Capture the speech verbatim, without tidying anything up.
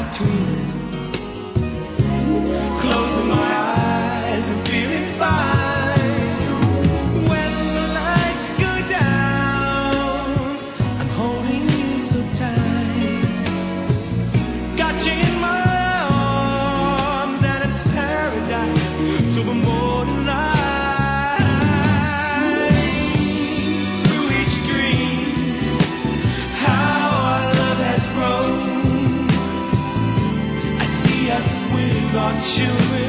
between. Closing my eyes and feeling fine. When the lights go down, I'm holding you so tight. Got you in my arms and it's paradise till the morning light. Through each dream, how our love has grown. I see us with our children.